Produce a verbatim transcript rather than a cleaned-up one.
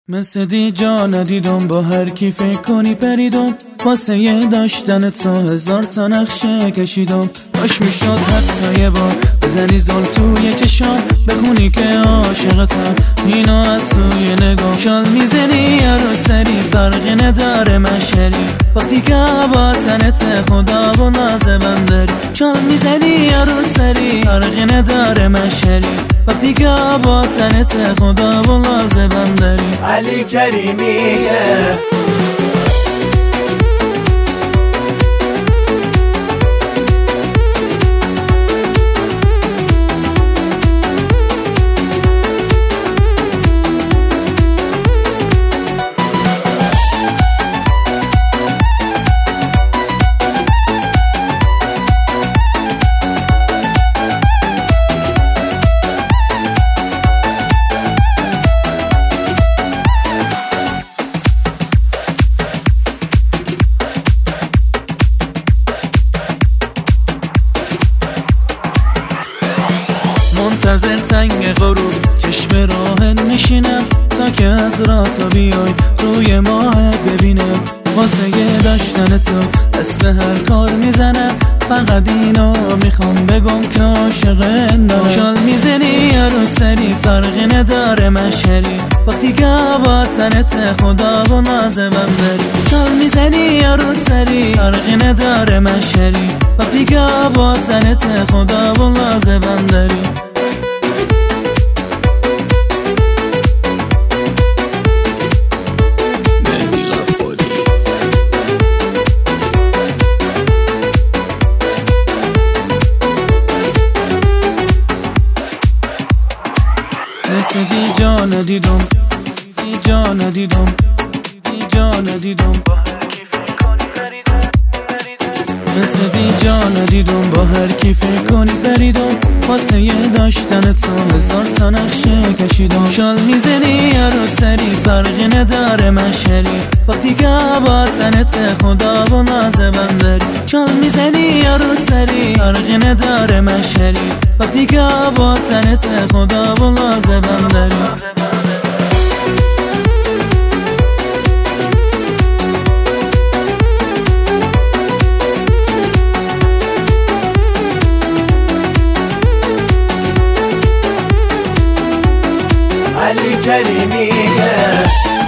مثل دی جا ندیدم، با هر کی فکر کنی پریدم، واسه یه داشتن تا هزار تا نقشه کشیدم. باش میشد حتی یه بار بزنی زل توی چشام، بخونی که عاشقتم، اینو از توی نگاه. شال میزنی یا رو سری، فرقی نداره من شری، وقتی که با تنت خدا و نازه بنداری. شال میزنی یا رو سری، فرقی نداره من شری، وقتی که با تنت خدا و نازه بنداری. علی کریمیه منتظر تنگ غروب چشم راه نشینم، تا که از راه بیای روی ماه ببینم. واسه یه داشتن تو دست به هر کار میزنم، فقط اینو میخوام بگم که عاشقم. شال میزنی یا رو سری، فرقی نداره من شری، وقتی که با تنت خدا و نازه بنداری. شال میزنی یا رو سری، فرقی نداره من شری، وقتی که با تنت خدا و نازه بنداری. مثل دی جا ندیدم، دی جا ندیدم، دی جا ندیدم، مثل دی جا ندیدم، با هر کی فکر کنی پریدم. واسه یه داشتن تا هزار تا نقشه کشیدم. شال میزنی یا رو سری، فرقی نداره من شری، وقتی که با تنت خدا و نازه بنداری. شال میزنی یا رو سری، فرقی نداره من شری، وقتی که با تنت خدا و نازه بنداری. علی کریمیه